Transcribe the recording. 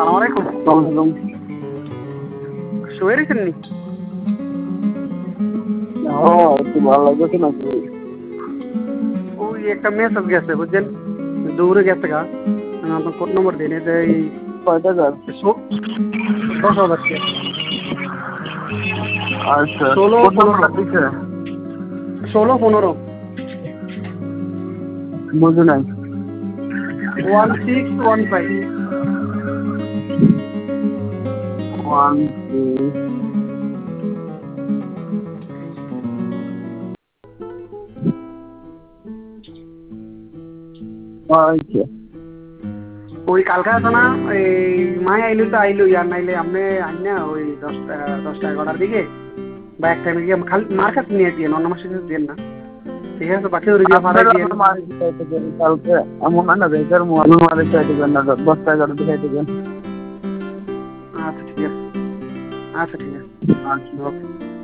আসসালামু আলাইকুম। ওয়ালাইকুম। শুয়ে রয়েছেন নি? একটু ভালো লাগতেছে না তো। ওই একটা মেসেজ গেছে বুঝছেন, দৌড়ে গেছে গা। আমি আপনার কোড নম্বর দিই যে এই কয় টাকার? 10,000 টাকা। আচ্ছা, 16 কোন 15 নাম্বারটা দিছে? 16 15 বুঝি নাই। 1615। 1 2 আচ্ছা। ওই কালকে আছে না, এই মাই আইলো তো আইলো, আর নাইলে আপনি আইন না ওই 10টা 11টার দিকে বা এক টাইমে গিয়ে খালি মার কাছে নিয়ে দিয়ে অন্য মাসের কাছে দিয়ে না, ঠিক আছে? বাকি ওর গিয়ে ফাড়াই আপনারা দিয়ে। আমার মালিক চাইতে দেন কালকে। এমন হয় না বেকার আমি মালিক চাইতে দেন না, 10টা 11টা চাইতে দেন। আচ্ছা ঠিক আছে, আচ্ছা ঠিক আছে, আচ্ছা। ওকে।